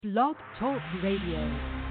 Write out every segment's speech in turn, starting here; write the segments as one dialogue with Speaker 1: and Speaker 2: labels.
Speaker 1: Blog Talk Radio.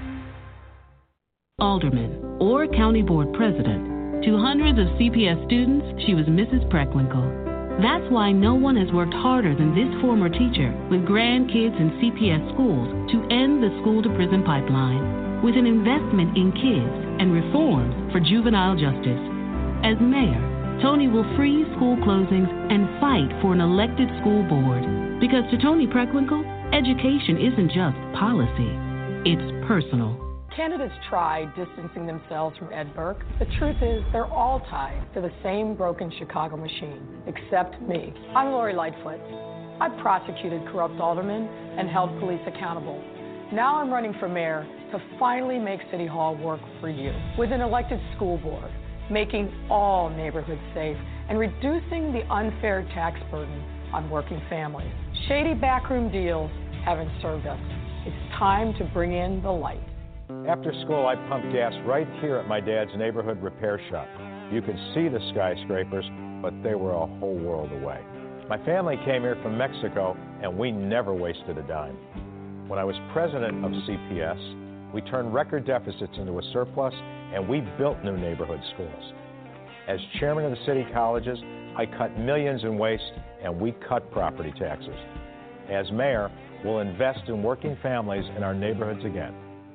Speaker 2: Alderman or county board president. To hundreds of CPS students, she was Mrs. Preckwinkle. That's why no one has worked harder than this former teacher with grandkids in CPS schools to end the school-to-prison pipeline with an investment in kids and reforms for juvenile justice. As mayor, Toni will freeze school closings and fight for an elected school board. Because to Toni Preckwinkle, education isn't just policy, it's personal.
Speaker 3: Candidates try distancing themselves from Ed Burke. The truth is, they're all tied to the same broken Chicago machine, except me. I'm Lori Lightfoot. I've prosecuted corrupt aldermen and held police accountable. Now I'm running for mayor to finally make City Hall work for you. With an elected school board, making all neighborhoods safe, and reducing the unfair tax burden on working families. Shady backroom deals haven't served us. It's time to bring in the light.
Speaker 4: After school, I pumped gas right here at my dad's neighborhood repair shop. You could see the skyscrapers, but they were a whole world away. My family came here from Mexico, and we never wasted a dime. When I was president of CPS, we turned record deficits into a surplus, and we built new neighborhood schools. As chairman of the city colleges, I cut millions in waste, and we cut property taxes. As mayor, we'll invest in working families in our neighborhoods again.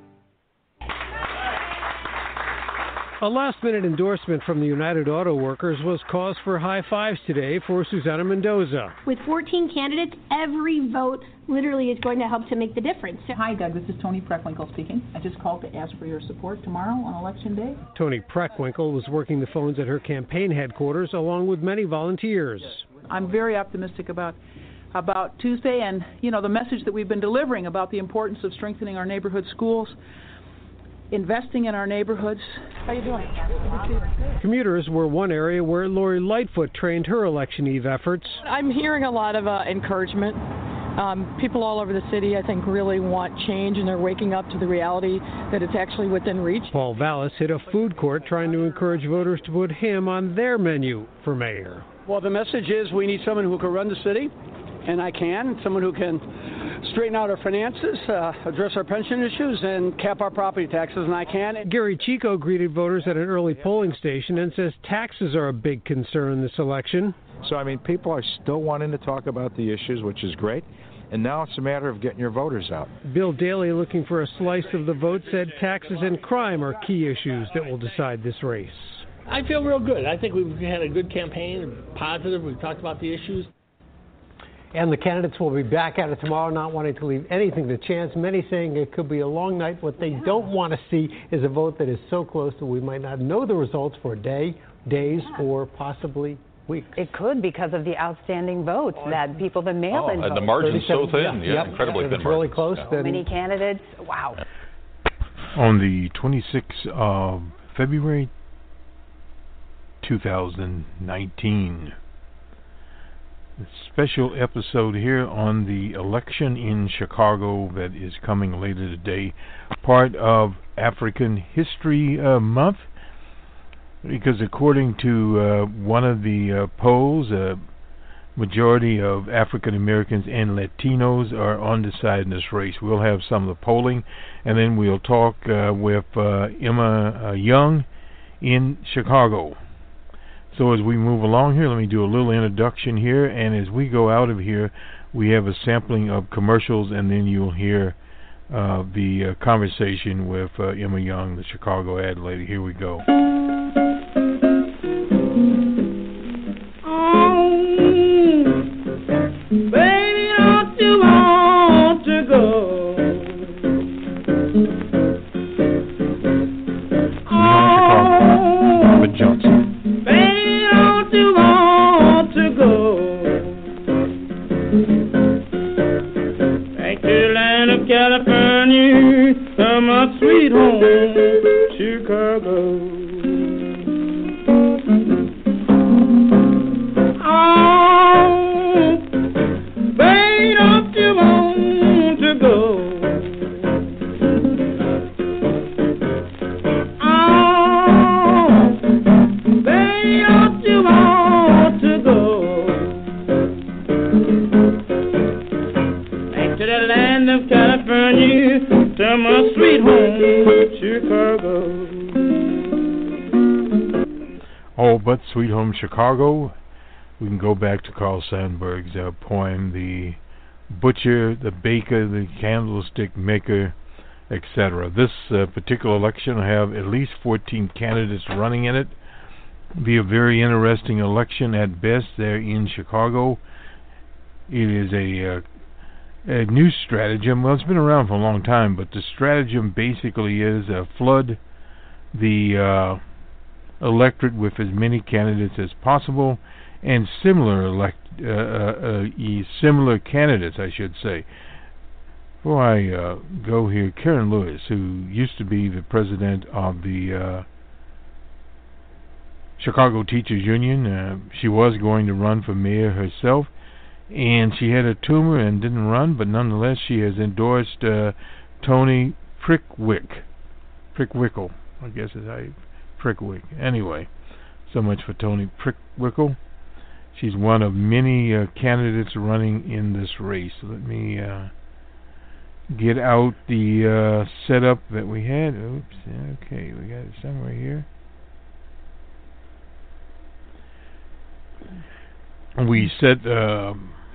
Speaker 5: A last-minute endorsement from the United Auto Workers was cause for high fives today for Susana Mendoza.
Speaker 6: With 14 candidates, every vote literally is going to help to make the difference.
Speaker 7: Hi, Doug. This is Toni Preckwinkle speaking. I just called to ask for your support tomorrow on Election Day.
Speaker 5: Toni Preckwinkle was working the phones at her campaign headquarters along with many volunteers.
Speaker 7: I'm very optimistic about Tuesday and, the message that we've been delivering about the importance of strengthening our neighborhood schools, investing in our neighborhoods. How you doing?
Speaker 5: Commuters were one area where Lori Lightfoot trained her election eve efforts.
Speaker 3: I'm hearing a lot of encouragement. People all over the city, I think, really want change, and they're waking up to the reality that it's actually within reach.
Speaker 5: Paul Vallis hit a food court trying to encourage voters to put him on their menu for mayor.
Speaker 8: Well, the message is we need someone who can run the city, and I can, someone who can straighten out our finances, address our pension issues, and cap our property taxes, and I can.
Speaker 5: Gary Chico greeted voters at an early polling station and says taxes are a big concern this election.
Speaker 4: So, people are still wanting to talk about the issues, which is great. And now it's a matter of getting your voters out.
Speaker 5: Bill Daley, looking for a slice of the vote, said taxes and crime are key issues that will decide this race.
Speaker 9: I feel real good. I think we've had a good campaign, positive. We've talked about the issues.
Speaker 5: And the candidates will be back at it tomorrow, not wanting to leave anything to chance. Many saying it could be a long night. What they don't want to see is a vote that is so close that we might not know the results for a day, days, or possibly weeks.
Speaker 10: It could because of the outstanding votes that people have mailed in.
Speaker 11: And the margin's so thin, incredibly thin.
Speaker 5: It's really close.
Speaker 10: So many candidates, wow.
Speaker 12: On the 26th of February 2019. A special episode here on the election in Chicago that is coming later today, part of African History Month, because according to one of the polls, majority of African Americans and Latinos are undecided in this race. We'll have some of the polling, and then we'll talk with Emma Young in Chicago. So as we move along here, let me do a little introduction here, and as we go out of here, we have a sampling of commercials, and then you'll hear the conversation with Emma Young, the Chicago ad lady. Here we go.
Speaker 13: Baby, don't you want to go?
Speaker 12: Robert Johnson.
Speaker 13: You want to go back to the land of California, from my sweet home, Chicago. Oh, baby, don't you want to go? Of California, me to my sweet home, Chicago.
Speaker 12: Oh, but Sweet Home Chicago, we can go back to Carl Sandburg's poem, The Butcher, the Baker, the Candlestick Maker, etc. This particular election will have at least 14 candidates running in it. It'll be a very interesting election at best there in Chicago. It is a new stratagem. Well, it's been around for a long time, but the stratagem basically is flood the electorate with as many candidates as possible, and similar candidates, I should say. Before I go here, Karen Lewis, who used to be the president of the Chicago Teachers Union, she was going to run for mayor herself, and she had a tumor and didn't run, but nonetheless she has endorsed Toni Preckwinkle, I guess is how you Prickwick. Anyway, so much for Toni Preckwinkle. She's one of many candidates running in this race. Let me get out the setup that we had. Oops. Okay, we got it somewhere here. We set a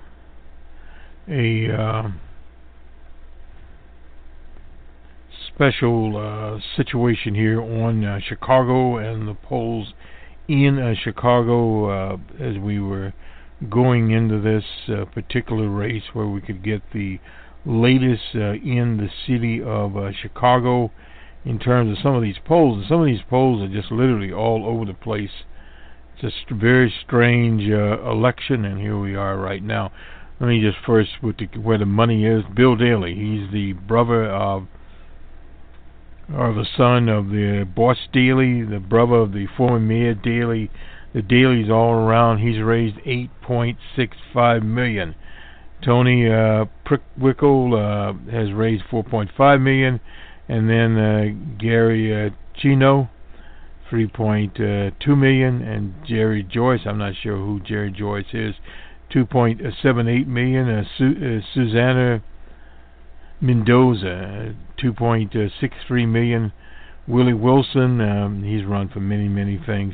Speaker 12: special situation here on Chicago and the polls in Chicago as we were going into this particular race, where we could get the latest in the city of Chicago in terms of some of these polls. And some of these polls are just literally all over the place. It's a very strange election, and here we are right now. Let me just first with where the money is. Bill Daley, he's the brother of, or the son of the boss Daley, the brother of the former mayor Daley. The Daleys all around. He's raised $8.65 million. Toni Preckwinkle has raised $4.5 million, and then Gary Chino, $3.2 million, and Jerry Joyce, I'm not sure who Jerry Joyce is, $2.78 million. Susanna Mendoza, $2.63 million. Willie Wilson, he's run for many things,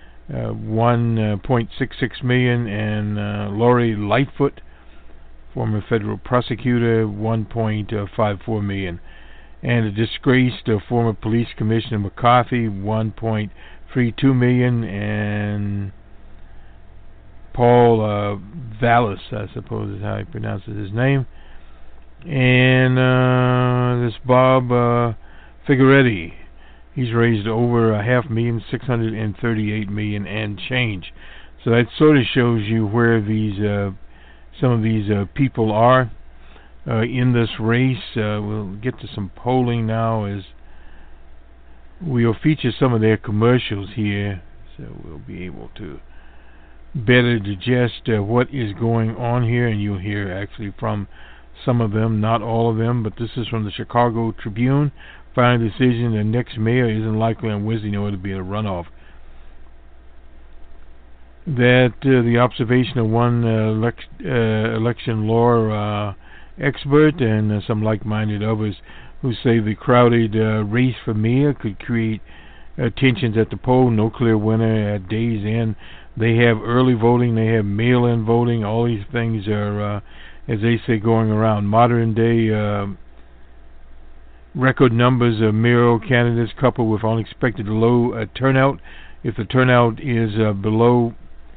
Speaker 12: $1.66 million, and Lori Lightfoot, former federal prosecutor, $1.54 million. And a disgraced former police commissioner McCarthy, $1.32 million, and Paul Vallis, I suppose is how he pronounces his name, and this Bob Figueretti, he's raised over $500,638 million and change. So that sort of shows you where these some of these people are in this race. We'll get to some polling now as we'll feature some of their commercials here, so we'll be able to better digest what is going on here, and you'll hear actually from some of them, not all of them, but this is from the Chicago Tribune. Final decision, the next mayor isn't likely on Wednesday in order to be a runoff. That the observation of one election law expert and some like-minded others who say the crowded race for mayor could create tensions at the poll. No clear winner at day's end. They have early voting, they have mail-in voting. All these things are, as they say, going around. Modern day record numbers of mayoral candidates coupled with unexpected low turnout. If the turnout is below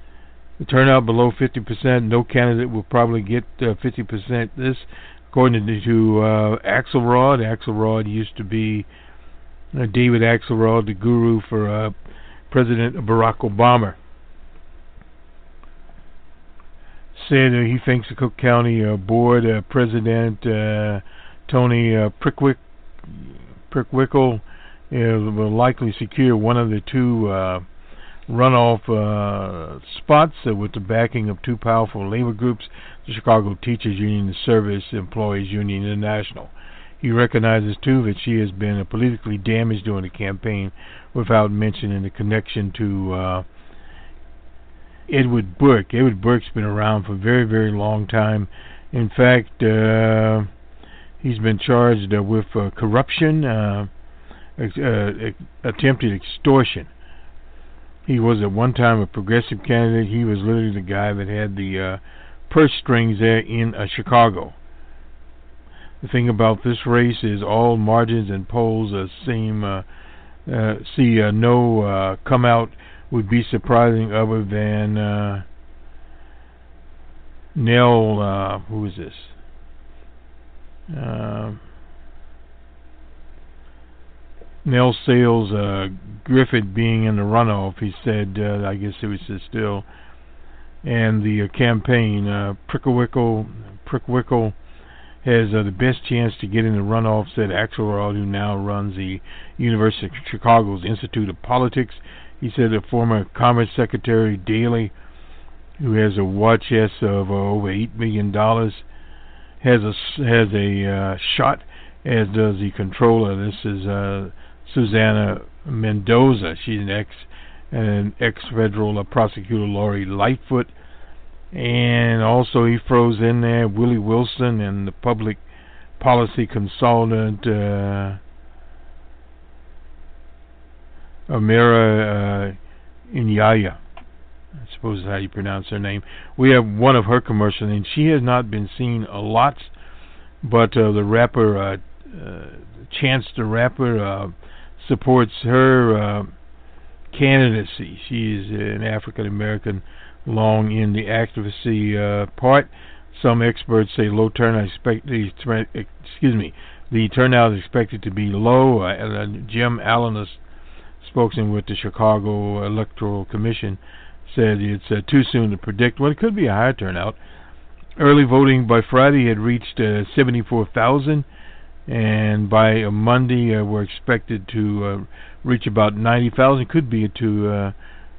Speaker 12: 50%, no candidate will probably get 50%. This, according to Axelrod. Axelrod used to be David Axelrod, the guru for President Barack Obama. Said he thinks the Cook County Board President Toni Preckwinkle will likely secure one of the two runoff spots with the backing of two powerful labor groups, the Chicago Teachers Union and the Service Employees Union International. He recognizes, too, that she has been politically damaged during the campaign, without mentioning the connection to Edward Burke. Edward Burke's been around for a very long time. In fact, He's been charged with corruption, attempted extortion. He was at one time a progressive candidate. He was literally the guy that had the purse strings there in Chicago. The thing about this race is all margins and polls see no come out would be surprising other than Nell, who is this? Nell Sales Griffith being in the runoff. He said, I guess it was still, and the campaign, Prickwinkle has the best chance to get in the runoff, said Axelrod, who now runs the University of Chicago's Institute of Politics. He said the former Commerce Secretary Daley, who has a war chest of over $8 million, has a shot, as does the controller. This is Susanna Mendoza. She's an ex-federal prosecutor, Lori Lightfoot. And also he throws in there Willie Wilson and the public policy consultant Amira Inyaya. I suppose is how you pronounce her name. We have one of her commercials, and she has not been seen a lot, but the rapper Chance the Rapper supports her candidacy. She is an African American, long in the advocacy part. Some experts say low turnout. The turnout is expected to be low. Jim Allen, a spokesman with the Chicago Electoral Commission, said it's too soon to predict. Well, it could be a higher turnout. Early voting by Friday had reached 74,000, and by Monday we're expected to reach about 90,000. Could be to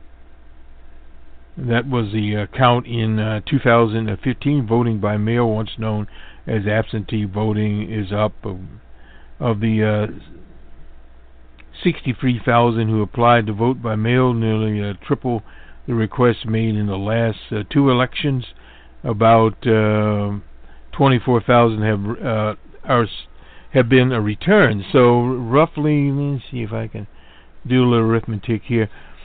Speaker 12: that was the count in 2015. Voting by mail, once known as absentee voting, is up. Of the 63,000 who applied to vote by mail, nearly triple the requests made in the last two elections. About 24,000 have been returned. So roughly, let me see if I can do a little arithmetic here.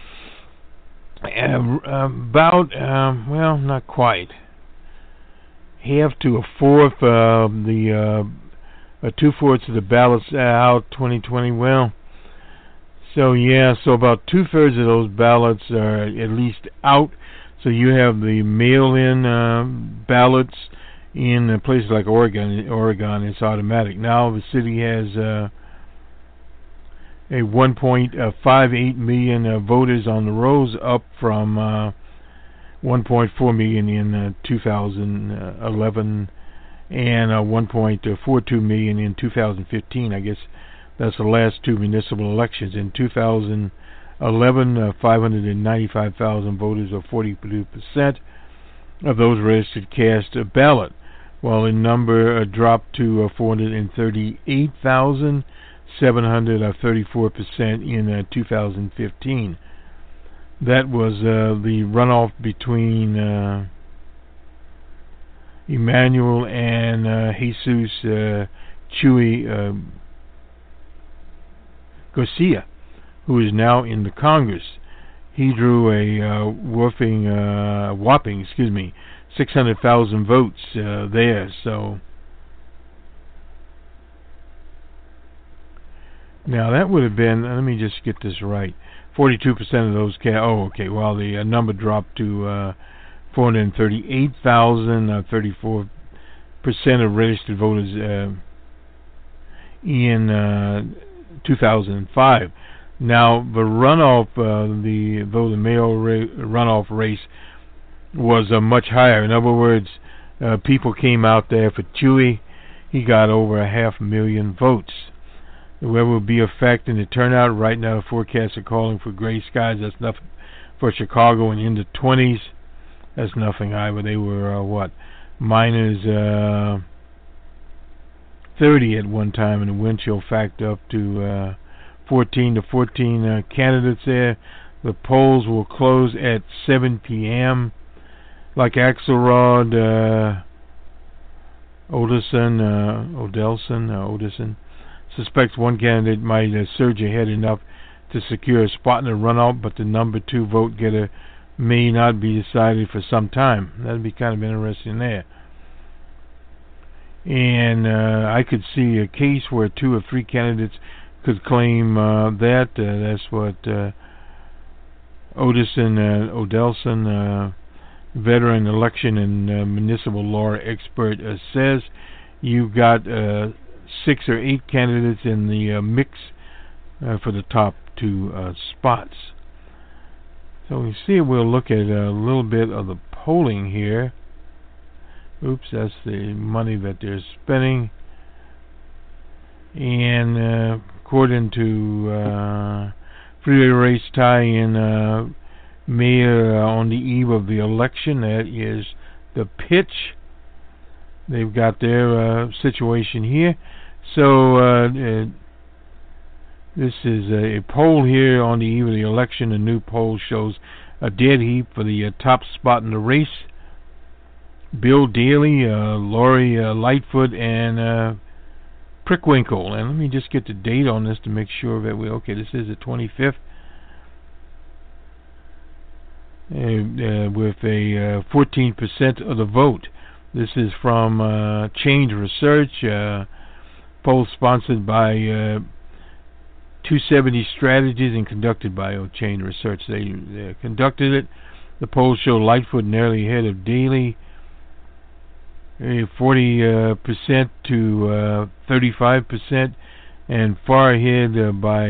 Speaker 12: About well, not quite half to a fourth, the 2/4 of the ballots out 2020. Well, so yeah, so about 2/3 of those ballots are at least out. So you have the mail-in ballots in places like Oregon. Oregon, it's automatic. Now the city has a 1.58 million voters on the rolls, up from 1.4 million in 2011 and 1.42 million in 2015. I guess that's the last two municipal elections. In 2011, 595,000 voters, or 42% of those registered, cast a ballot, while the number dropped to 438,000. 734% in 2015. That was the runoff between Emmanuel and Jesus Chuy Garcia, who is now in the Congress. He drew a whopping 600,000 votes there. So now that would have been, let me just get this right, 42% of those well, the number dropped to 438,000, 34% of registered voters in 2005. Now the runoff, the mail runoff race was much higher. In other words, people came out there for Chuy. He got over 500,000 votes. Where will be affecting the turnout? Right now, the forecasts are calling for gray skies. That's nothing for Chicago, and in the 20s. That's nothing either. They were minus 30 at one time, and the wind chill factor up to 14 candidates there. The polls will close at 7 p.m. Like Axelrod Odelson suspects one candidate might surge ahead enough to secure a spot in the runoff, but the number 2 vote getter may not be decided for some time. That'd be kind of interesting there. And I could see a case where 2 or 3 candidates could claim that. That's what Odelson, veteran election and municipal law expert, says. You've got 6 or 8 candidates in the mix for the top 2 spots. So we see we'll look at a little bit of the polling here. Oops, that's the money that they're spending. And according to freeway race tie-in mayor on the eve of the election, that is the pitch. They've got their situation here. So this is a poll here on the eve of the election. A new poll shows a dead heat for the top spot in the race. Bill Daley, Lori Lightfoot, and Prickwinkle. And let me just get the date on this to make sure that this is the 25th. With a 14% of the vote. This is from Change Research, poll sponsored by 270 Strategies and conducted by Change Research. They conducted it. The polls show Lightfoot nearly ahead of Daley, 40% to 35%, and far ahead by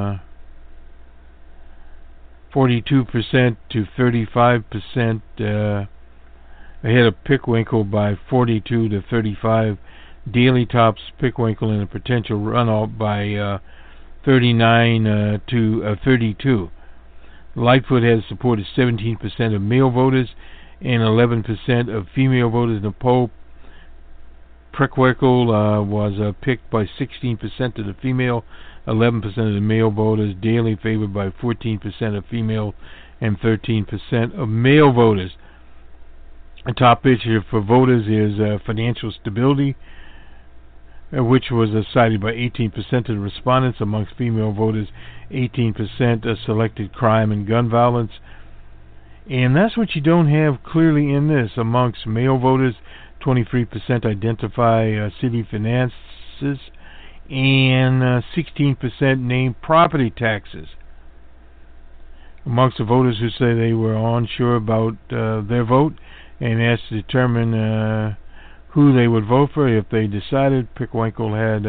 Speaker 12: 42% to 35%, ahead of Pickwinkle by 42 to 35. Daley tops Pickwinkle in a potential runoff by 39 to 32. Lightfoot has supported 17% of male voters and 11% of female voters in the poll. Prickwinkle was picked by 16% of the female, 11% of the male voters. Daley favored by 14% of female and 13% of male voters. The top issue for voters is financial stability, which was cited by 18% of the respondents. Amongst female voters, 18% selected crime and gun violence. And that's what you don't have clearly in this. Amongst male voters, 23% identify city finances, and 16% name property taxes. Amongst the voters who say they were unsure about their vote and asked to determine who they would vote for if they decided, Prickwinkle had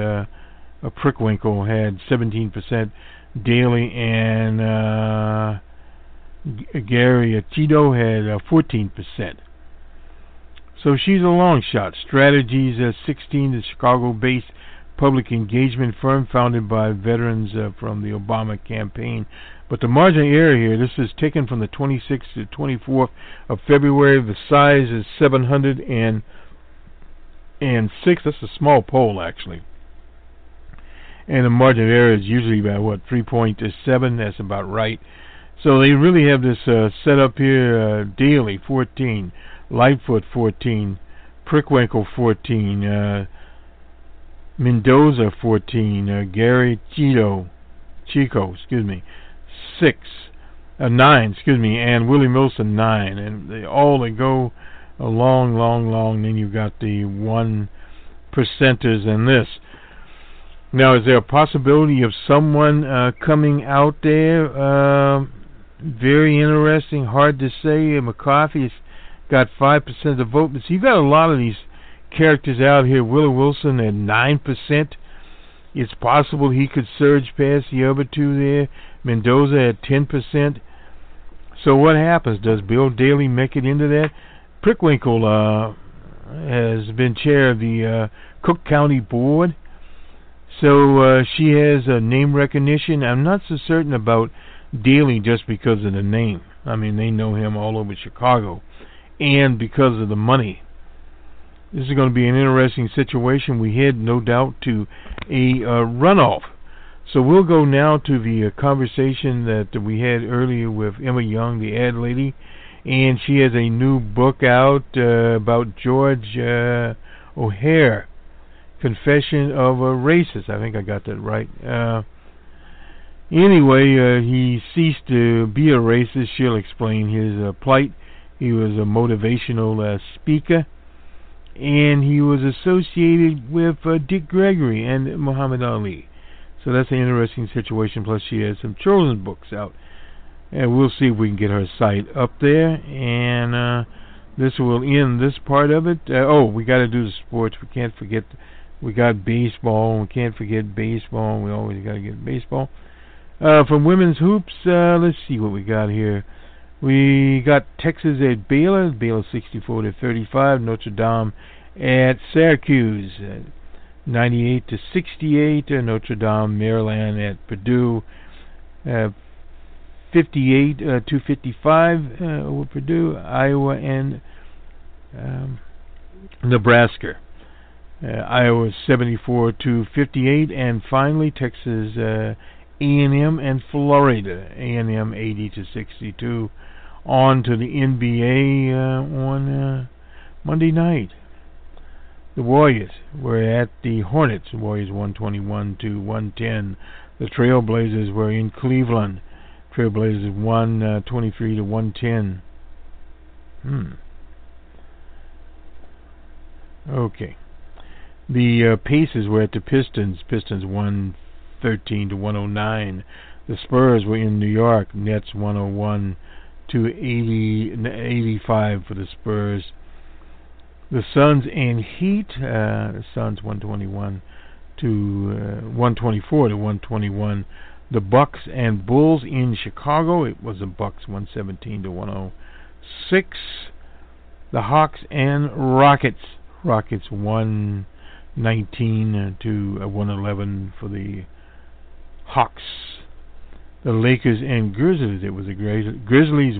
Speaker 12: 17%, Daley and Gary Tito had 14%. So she's a long shot. Strategies 16, the Chicago-based public engagement firm founded by veterans from the Obama campaign. But the margin of error here, this is taken from the 26th to 24th of February. The size is 706. That's a small poll, actually. And the margin of error is usually about 3.7. That's about right. So they really have this set up here. Daley 14, Lightfoot 14, Prickwinkle 14, Mendoza 14, Gary Chico, 9, and Willie Wilson 9, and they go a long. Then you've got the 1%ers in this. Now, is there a possibility of someone coming out there? Very interesting. Hard to say. McCarthy's got 5% of the vote. But so you've got a lot of these characters out here. Willie Wilson at 9%. It's possible he could surge past the other two there. Mendoza at 10%. So what happens? Does Bill Daley make it into that? Prickwinkle has been chair of the Cook County Board. So she has a name recognition. I'm not so certain about Daley just because of the name. I mean, they know him all over Chicago. And because of the money. This is going to be an interesting situation. We head, no doubt, to a runoff. So we'll go now to the conversation that we had earlier with Emma Young, the ad lady. And she has a new book out about George O'Hare. Confession of a Racist. I think I got that right. Anyway, he ceased to be a racist. She'll explain his plight. He was a motivational speaker, and he was associated with Dick Gregory and Muhammad Ali. So that's an interesting situation. Plus, she has some children's books out. And we'll see if we can get her site up there. And this will end this part of it. We got to do the sports. We can't forget. We got baseball. We can't forget baseball. We always got to get baseball. From women's hoops, let's see what we got here. We got Texas at Baylor. Baylor 64-35. Notre Dame at Syracuse 98-68. Notre Dame, Maryland at Purdue 58-55 over Purdue. Iowa and Nebraska. Iowa 74-58, and finally Texas A&M and Florida. A&M 80-62. On to the NBA on Monday night. The Warriors were at the Hornets. The Warriors 121-110. The Trailblazers were in Cleveland. Trailblazers won 23-110. Okay. The Pacers were at the Pistons. Pistons won 13-109. The Spurs were in New York. Nets 101-85 for the Spurs. The Suns and Heat. The Suns 124-121. The Bucks and Bulls in Chicago. It was the Bucks 117-106. The Hawks and Rockets. Rockets 119-111 for the Hawks. The Lakers and Grizzlies. It was the Grizzlies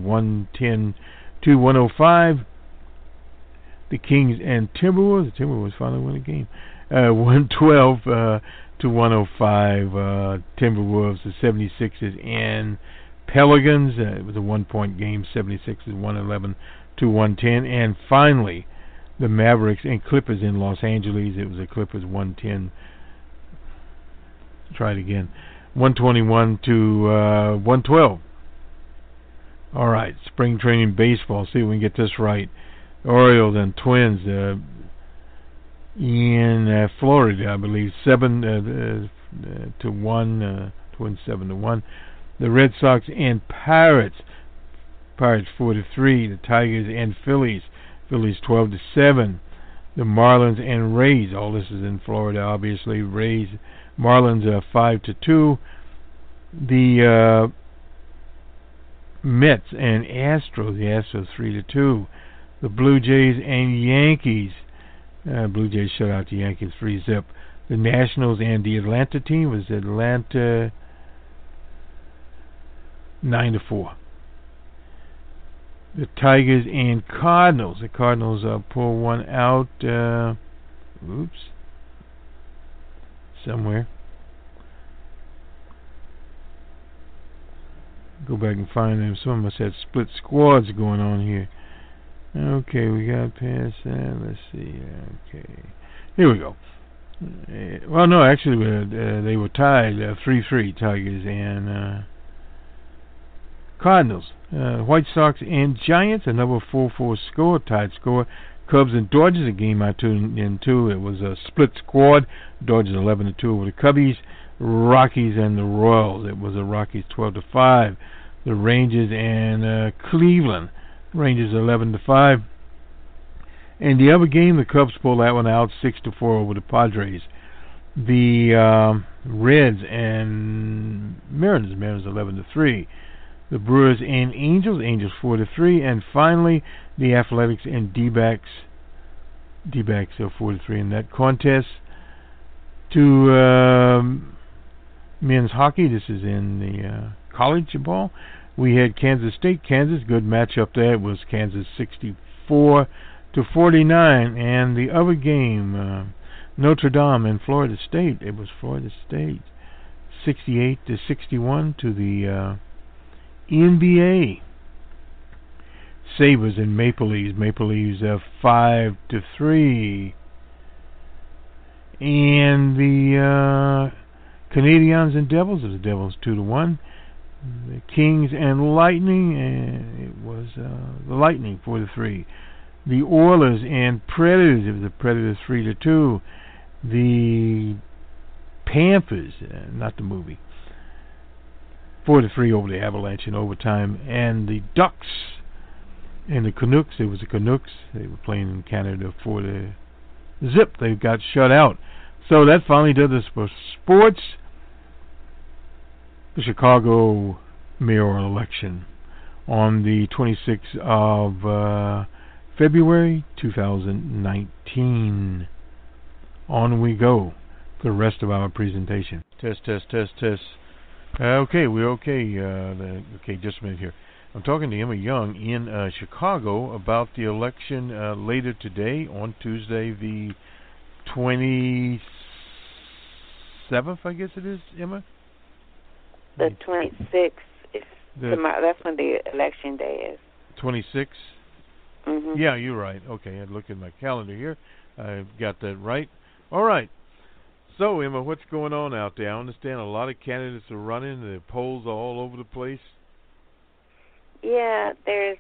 Speaker 12: 110-105. The Kings and Timberwolves. The Timberwolves finally won the game. 112-105. Timberwolves, the 76ers and Pelicans. It was a 1-point game. 76ers 111-110. And finally, the Mavericks and Clippers in Los Angeles. It was the Clippers 110. Try it again. 121-112. All right, spring training baseball. See if we can get this right. Orioles and Twins in Florida, I believe, 7-1. Twins 7-1. The Red Sox and Pirates. Pirates 4-3. The Tigers and Phillies. Phillies 12-7. The Marlins and Rays. All this is in Florida, obviously. Rays, Marlins 5-2. The Mets and Astros. The Astros 3-2. The Blue Jays and Yankees. Blue Jays shut out the Yankees 3-0. The Nationals and the Atlanta team was Atlanta 9-4. The Tigers and Cardinals. The Cardinals pull one out. Somewhere. Go back and find them. Some of us had split squads going on here. Okay, we got past that. Let's see. Okay. Here we go. Well, no, actually, they were tied 3-3, Tigers and Cardinals. White Sox and Giants, another 4-4 score, tied score. Cubs and Dodgers, a game out 2-2. It was a split squad. Dodgers 11-2 over the Cubbies. Rockies and the Royals. It was the Rockies 12-5. The Rangers and Cleveland. Rangers 11-5. And the other game, the Cubs pulled that one out 6-4 over the Padres. The Reds and Mariners. Mariners 11-3. The Brewers and Angels. Angels 4-3. And finally, the Athletics and D-backs. D-backs are 4-3 in that contest. To men's hockey, this is in the college ball. We had Kansas State, Kansas, good matchup there. It was Kansas 64-49, and the other game, Notre Dame and Florida State. It was Florida State 68-61 to the NBA. Sabres and Maple Leafs. Maple Leafs 5-3. And the Canadiens and Devils, the Devils 2-1. The Kings and Lightning, and it was the Lightning 4-3. The Oilers and Predators, it was the Predators 3-2. The Panthers, not the movie, 4-3 over the Avalanche in overtime. And the Ducks and the Canucks, it was the Canucks, they were playing in Canada for the Zip. They got shut out. So that finally does it for sports. The Chicago mayoral election on the 26th of February 2019. On we go for the rest of our presentation. Test. Okay, we're okay. Okay, just a minute here. I'm talking to Emma Young in Chicago about the election later today on Tuesday, the 27th, I guess it is, Emma?
Speaker 14: The 26th is tomorrow. That's when the election day is.
Speaker 12: 26th?
Speaker 14: Mm-hmm.
Speaker 12: Yeah, you're right. Okay, I look at my calendar here. I've got that right. All right. So, Emma, what's going on out there? I understand a lot of candidates are running. The polls are all over the place.
Speaker 14: Yeah, there's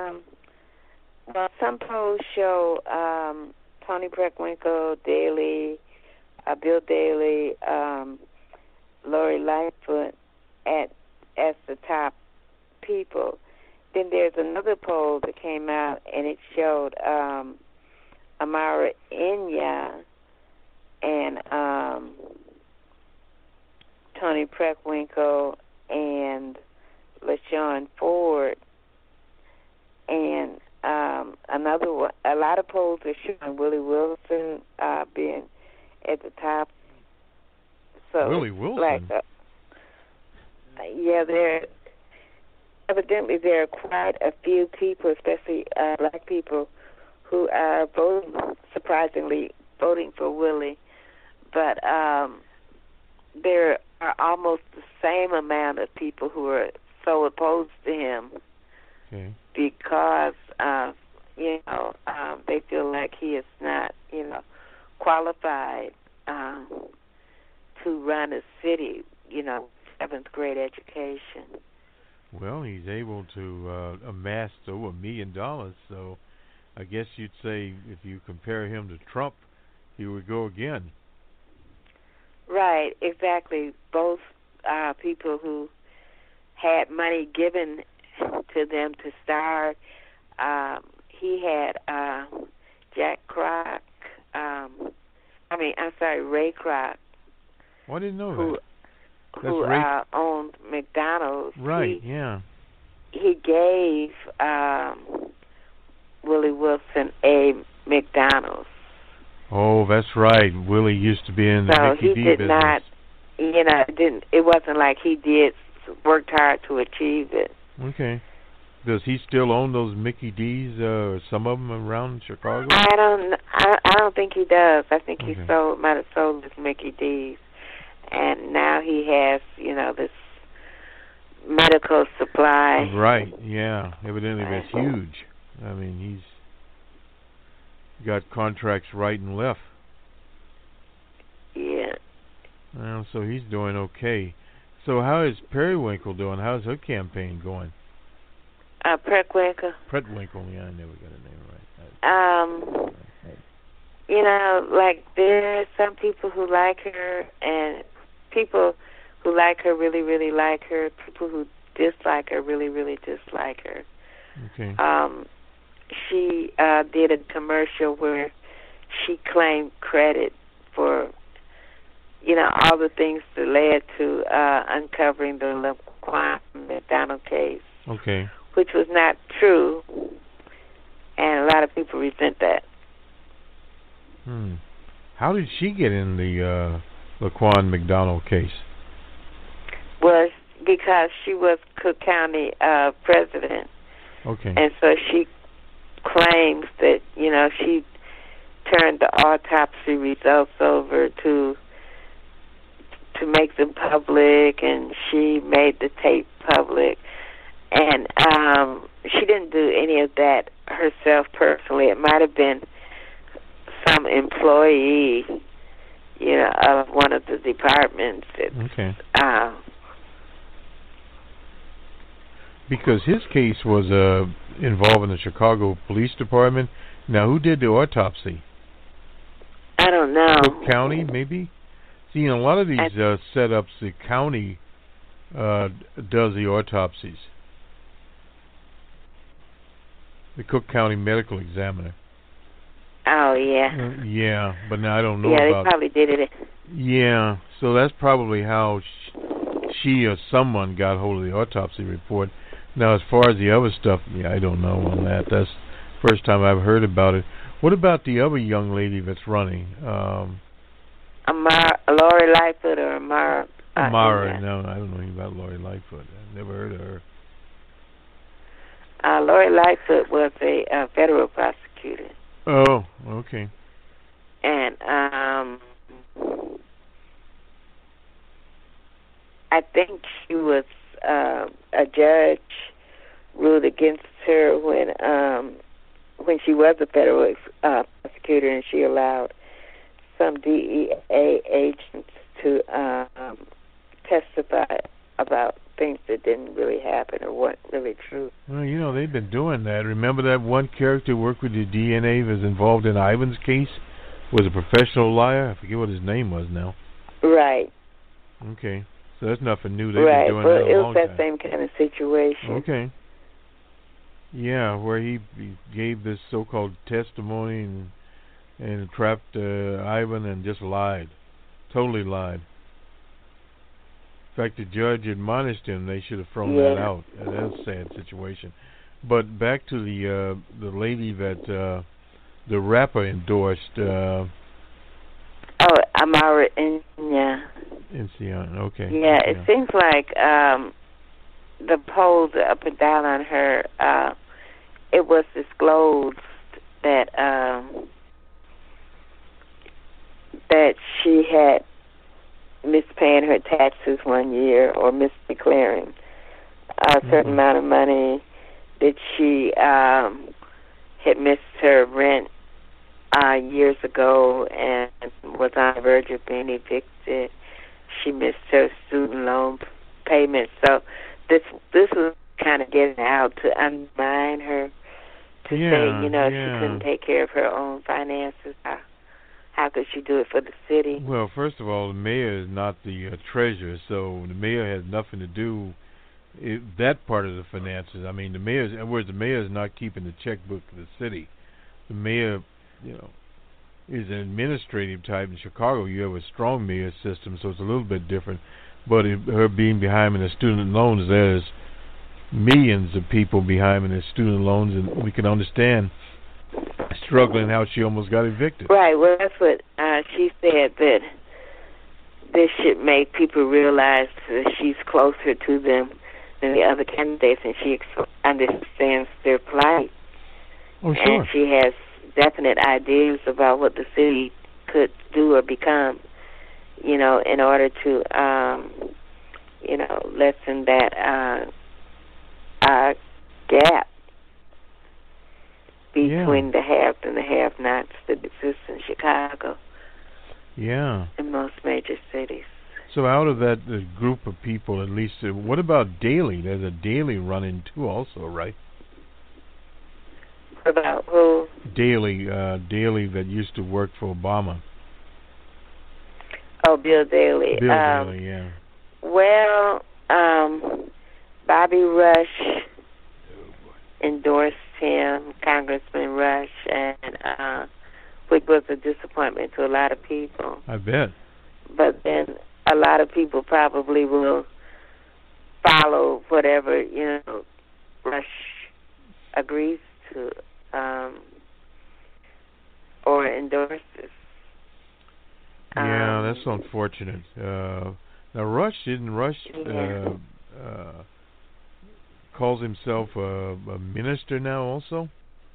Speaker 14: some polls show Tony Preckwinkle, Daley, Bill Daley, Lori Lightfoot as the top people. Then there's another poll that came out, and it showed Amara Inya and Tony Preckwinkle and LaShawn Ford, and another one. A lot of polls are showing Willie Wilson being at the top. So
Speaker 12: Willie Wilson?
Speaker 14: Like, yeah, evidently there are quite a few people, especially black people, who are surprisingly voting for Willie. But there are almost the same amount of people who are so opposed to him because, they feel like he is not, qualified to run a city, seventh grade education.
Speaker 12: Well, he's able to amass over $1 million, so I guess you'd say if you compare him to Trump, he would go again.
Speaker 14: Right, exactly. Both people who had money given to them to start. He had Jack Kroc. Ray Kroc.
Speaker 12: Oh, I didn't know that.
Speaker 14: Who owned McDonald's.
Speaker 12: Right,
Speaker 14: He gave Willie Wilson a McDonald's.
Speaker 12: Oh, that's right. Willie used to be in the Mickey D business.
Speaker 14: So he did not, it wasn't like he worked hard to achieve it.
Speaker 12: Okay. Does he still own those Mickey D's, some of them around Chicago?
Speaker 14: I don't think he does. I think he might have sold his Mickey D's. And now he has, this medical supply.
Speaker 12: Right, yeah. Evidently that's huge. I mean, he's got contracts right and left.
Speaker 14: Yeah.
Speaker 12: Well, so he's doing okay. So how is Periwinkle doing? How's her campaign going?
Speaker 14: Preckwinkle.
Speaker 12: Preckwinkle, yeah, I never got her name
Speaker 14: right. There are some people who like her, and people who like her really, really like her. People who dislike her really, really dislike her.
Speaker 12: Okay.
Speaker 14: She did a commercial where she claimed credit for, all the things that led to uncovering the Laquan McDonald case.
Speaker 12: Okay.
Speaker 14: Which was not true, and a lot of people resent that.
Speaker 12: How did she get in the Laquan McDonald case?
Speaker 14: Was because she was Cook County president.
Speaker 12: Okay.
Speaker 14: And so she claims that, she turned the autopsy results over to make them public, and she made the tape public. And she didn't do any of that herself personally. It might have been some employee, of one of the departments.
Speaker 12: Okay. Because his case was involving the Chicago Police Department. Now, who did the autopsy?
Speaker 14: I don't know.
Speaker 12: Cook County, maybe? See, in a lot of these setups, the county does the autopsies. The Cook County Medical Examiner.
Speaker 14: Oh, yeah.
Speaker 12: Yeah, but now I don't know about...
Speaker 14: Yeah, they probably did it.
Speaker 12: Yeah, so that's probably how she or someone got hold of the autopsy report. Now, as far as the other stuff, I don't know on that. That's the first time I've heard about it. What about the other young lady that's running?
Speaker 14: Lori Lightfoot or Amara?
Speaker 12: Amara, no, I don't know anything about Lori Lightfoot. I've never heard of her.
Speaker 14: Lori Lightfoot was a federal prosecutor.
Speaker 12: Oh, okay.
Speaker 14: And I think she was a judge ruled against her when she was a federal prosecutor, and she allowed some DEA agents to testify about things that didn't really happen or weren't really true.
Speaker 12: Well, they've been doing that. Remember that one character who worked with the DNA was involved in Ivan's case? Was a professional liar? I forget what his name was now.
Speaker 14: Right.
Speaker 12: Okay. So that's nothing new. They've been doing that a long time.
Speaker 14: Right, but it was that same kind of situation.
Speaker 12: Okay. Yeah, where he gave this so-called testimony and trapped Ivan and just lied. Totally lied. In fact, the judge admonished him they should have thrown that out. That's a sad situation. But back to the lady that the rapper endorsed.
Speaker 14: Amara Enciano.
Speaker 12: Okay.
Speaker 14: Yeah, it seems like the polls up and down on her. It was disclosed that that she had mispaying her taxes one year or misdeclaring a certain amount of money, that she had missed her rent years ago and was on the verge of being evicted. She missed her student loan payments. So this was kind of getting out to undermine her, to say, she couldn't take care of her own finances. How could she do it for the city?
Speaker 12: Well, first of all, the mayor is not the treasurer, so the mayor has nothing to do with that part of the finances. I mean, the mayor is not keeping the checkbook for the city. The mayor, is an administrative type. In Chicago, you have a strong mayor system, so it's a little bit different. But her being behind in the student loans, there's millions of people behind in the student loans, and we can understand struggling how she almost got evicted.
Speaker 14: Right. Well, that's what she said, that this should make people realize that she's closer to them than the other candidates, and she understands their plight.
Speaker 12: Oh, sure.
Speaker 14: And she has definite ideas about what the city could do or become, in order to, lessen that gap between the haves and the have-nots that exist in Chicago.
Speaker 12: Yeah.
Speaker 14: In most major cities.
Speaker 12: So out of that group of people, at least, what about Daley? There's a Daley run-in too also, right?
Speaker 14: About who?
Speaker 12: Daley that used to work for Obama.
Speaker 14: Oh, Bill Daley.
Speaker 12: Bill Daley, yeah.
Speaker 14: Well, Bobby Rush endorsed him, Congressman Rush, and which was a disappointment to a lot of people.
Speaker 12: I bet.
Speaker 14: But then a lot of people probably will follow whatever, Rush agrees to or endorses.
Speaker 12: Yeah, that's unfortunate. Now, Rush calls himself a minister now also?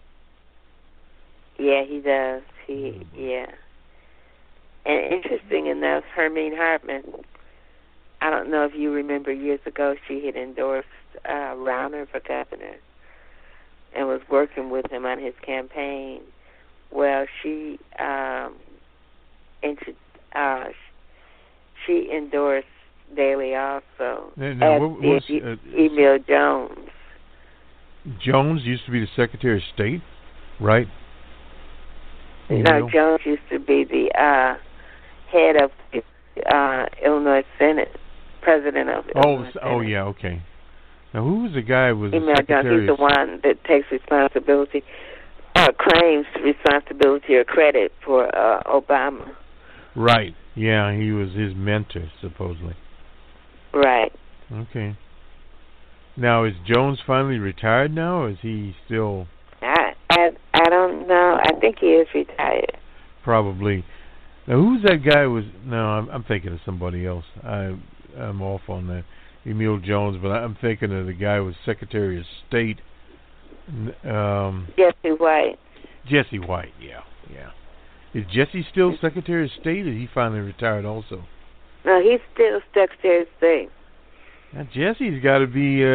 Speaker 14: Yeah, he does. Yeah. And interesting enough, Hermine Hartman, I don't know if you remember years ago, she had endorsed Rauner for governor and was working with him on his campaign. Well, she she endorsed Daley also.
Speaker 12: Now,
Speaker 14: Emil Jones.
Speaker 12: Jones used to be the Secretary of State, right?
Speaker 14: No, Jones used to be the head of Illinois Senate, president of Illinois Senate.
Speaker 12: Oh, yeah, okay. Now, who was the guy who was the
Speaker 14: Emil
Speaker 12: Secretary?
Speaker 14: Jones, he's the one that takes responsibility, claims responsibility or credit for Obama.
Speaker 12: Right. Yeah, he was his mentor, supposedly.
Speaker 14: Right.
Speaker 12: Okay. Now, is Jones finally retired now, or is he still...
Speaker 14: I don't know. I think he is retired.
Speaker 12: Probably. Now, who's that guy? I'm thinking of somebody else. I'm off on that. Emil Jones, but I'm thinking of the guy who was Secretary of State.
Speaker 14: Jesse White.
Speaker 12: Jesse White, yeah. Is Jesse still Secretary of State, or is he finally retired also?
Speaker 14: No, he's still Secretary of State.
Speaker 12: Now, Jesse's got to be,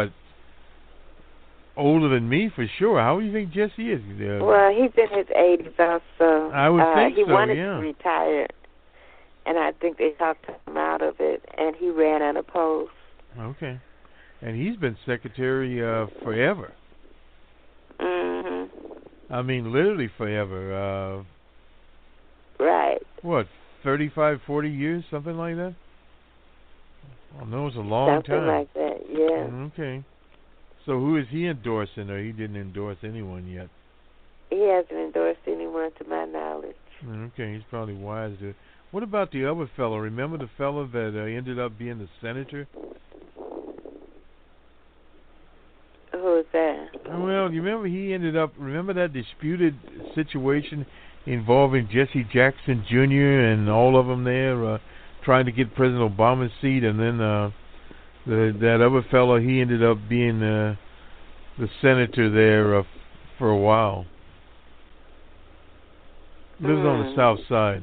Speaker 12: older than me for sure. How do you think Jesse is?
Speaker 14: Well, he's in his 80s also.
Speaker 12: I would think
Speaker 14: he
Speaker 12: so,
Speaker 14: wanted to retire, and I think they talked him out of it, and he ran unopposed.
Speaker 12: Okay. And he's been Secretary forever.
Speaker 14: Mm-hmm.
Speaker 12: I mean, literally forever.
Speaker 14: Right.
Speaker 12: What, 35, 40 years, something like that? Oh, no, it's a long time.
Speaker 14: Something like that, yeah.
Speaker 12: Okay. So who is he endorsing, or he didn't endorse anyone yet?
Speaker 14: He hasn't endorsed anyone to my knowledge.
Speaker 12: Okay, he's probably wise to. What about the other fellow? Remember the fellow that ended up being the senator?
Speaker 14: Who is that?
Speaker 12: Well, you remember he ended up. Remember that disputed situation involving Jesse Jackson Jr. and all of them there trying to get President Obama's seat, and then that other fellow, he ended up being the senator there for a while. Lives on the south side.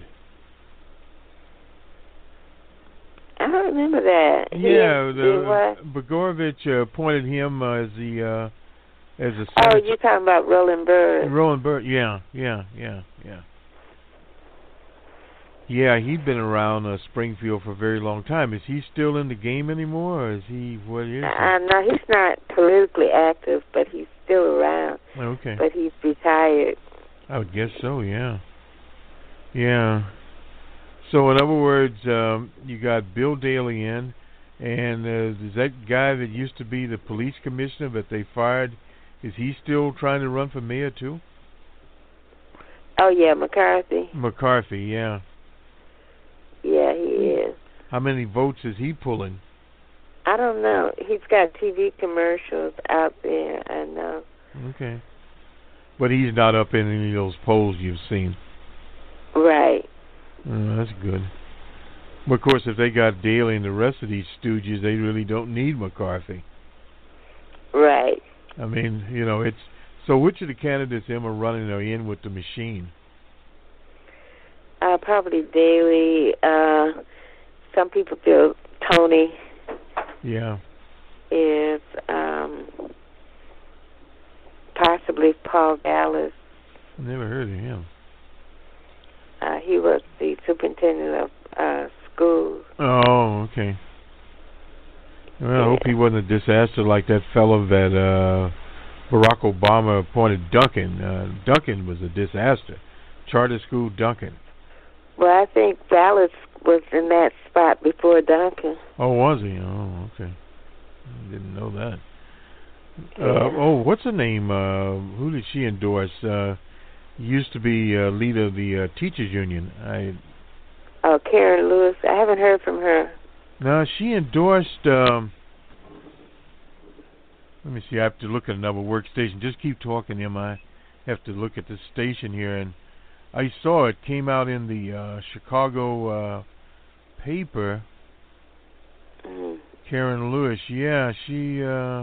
Speaker 14: I don't remember that.
Speaker 12: Yeah, Blagojevich appointed him as the as a senator.
Speaker 14: Oh, you're talking about Roland Byrd.
Speaker 12: Roland Byrd, yeah. Yeah, he'd been around Springfield for a very long time. Is he still in the game anymore, or is he, what is he?
Speaker 14: No, he's not politically active, but he's still around.
Speaker 12: Okay.
Speaker 14: But he's retired.
Speaker 12: I would guess so, yeah. Yeah. So, in other words, you got Bill Daley in, and is that guy that used to be the police commissioner that they fired, is he still trying to run for mayor, too?
Speaker 14: Oh, yeah, McCarthy.
Speaker 12: McCarthy, yeah.
Speaker 14: Yeah, he is.
Speaker 12: How many votes is he pulling?
Speaker 14: I don't know. He's got TV commercials out there, I know.
Speaker 12: Okay. But he's not up in any of those polls you've seen.
Speaker 14: Right.
Speaker 12: That's good. But of course, if they got Daley and the rest of these stooges, they really don't need McCarthy.
Speaker 14: Right.
Speaker 12: I mean, it's... So which of the candidates are running are in with the machine?
Speaker 14: Probably Daley. Some people feel Tony.
Speaker 12: Yeah.
Speaker 14: Is possibly Paul Dallas.
Speaker 12: Never heard of him.
Speaker 14: He was the superintendent of schools.
Speaker 12: Oh, okay. Well, I hope he wasn't a disaster like that fellow that Barack Obama appointed, Duncan. Duncan was a disaster. Charter school Duncan.
Speaker 14: Well, I think Dallas was in that spot before Duncan.
Speaker 12: Oh, was he? Oh, okay. I didn't know that.
Speaker 14: Yeah.
Speaker 12: What's her name? Who did she endorse? Used to be leader of the teachers union.
Speaker 14: Karen Lewis. I haven't heard from her.
Speaker 12: No, she endorsed. Let me see. I have to look at another workstation. Just keep talking, Em. I have to look at the station here, and I saw it came out in the Chicago paper. Karen Lewis. Yeah, she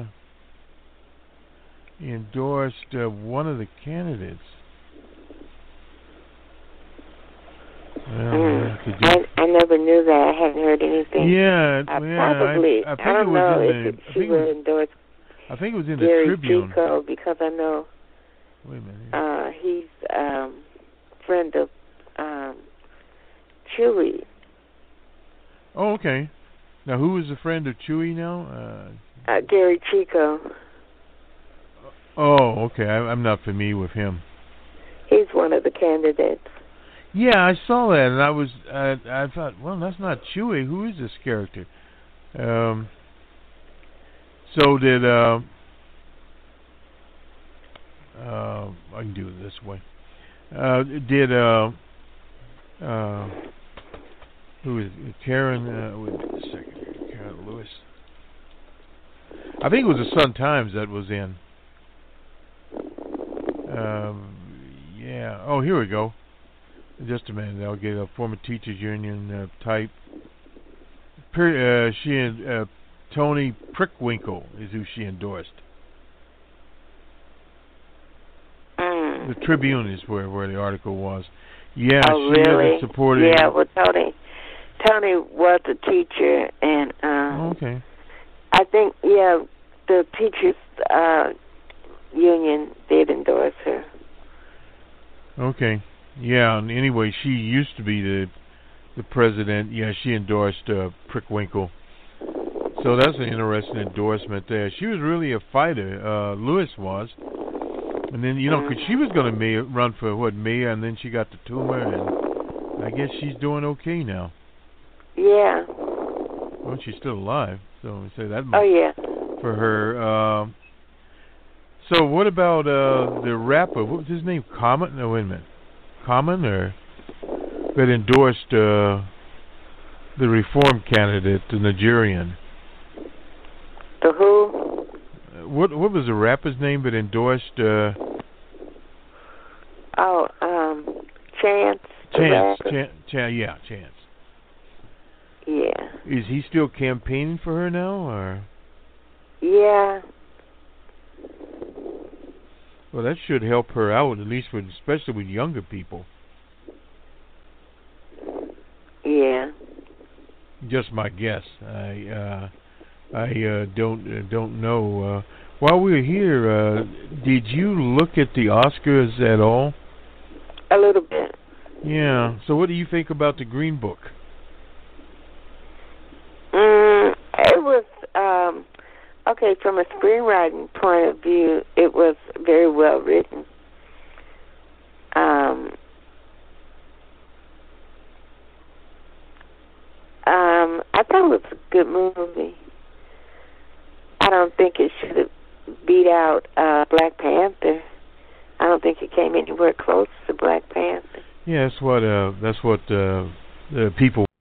Speaker 12: endorsed one of the candidates.
Speaker 14: I never knew that. I hadn't heard anything.
Speaker 12: Yeah,
Speaker 14: probably. I don't know if she would endorse.
Speaker 12: I think it was in
Speaker 14: Gary
Speaker 12: the Tribune.
Speaker 14: Chico, because I know.
Speaker 12: Wait a minute.
Speaker 14: He's friend of Chewie.
Speaker 12: Oh, okay. Now, who is a friend of Chewie now?
Speaker 14: Gary Chico.
Speaker 12: Oh, okay. I'm not familiar with him.
Speaker 14: He's one of the candidates.
Speaker 12: Yeah, I saw that, and I thought, well, that's not Chewie. Who is this character? So did I can do it this way. Who is it? Karen? Wait a second. Karen Lewis. I think it was the Sun Times that was in. Yeah. Oh, here we go. Just a minute. I'll get a former teachers union type. She and Tony Prickwinkle is who she endorsed. The Tribune is where the article was. Yeah,
Speaker 14: oh,
Speaker 12: she
Speaker 14: really?
Speaker 12: supported.
Speaker 14: Yeah, well, Tony was a teacher, and
Speaker 12: okay.
Speaker 14: I think the teachers union did endorse her.
Speaker 12: Okay. Yeah. And anyway, she used to be the president. Yeah, she endorsed Prickwinkle. So that's an interesting endorsement there. She was really a fighter. Lewis was. And then, because she was going to run for, mayor, and then she got the tumor, and I guess she's doing okay now.
Speaker 14: Yeah.
Speaker 12: Well, she's still alive, so we say that much.
Speaker 14: Oh, yeah.
Speaker 12: For her. So what about the rapper? What was his name? Common? No, wait a minute. Common, or that endorsed the reform candidate, the Nigerian?
Speaker 14: The who?
Speaker 12: What was the rapper's name that endorsed?
Speaker 14: Chance.
Speaker 12: Yeah, Chance.
Speaker 14: Yeah.
Speaker 12: Is he still campaigning for her now, or?
Speaker 14: Yeah.
Speaker 12: Well, that should help her out, at least especially with younger people.
Speaker 14: Yeah.
Speaker 12: Just my guess. I don't know. While we were here, did you look at the Oscars at all?
Speaker 14: A little bit.
Speaker 12: Yeah. So what do you think about the Green Book?
Speaker 14: It was, okay, from a screenwriting point of view, it was very well written. I thought it was a good movie. I don't think it should have beat out Black Panther. I don't think it came anywhere close to Black Panther.
Speaker 12: Yeah, that's what the people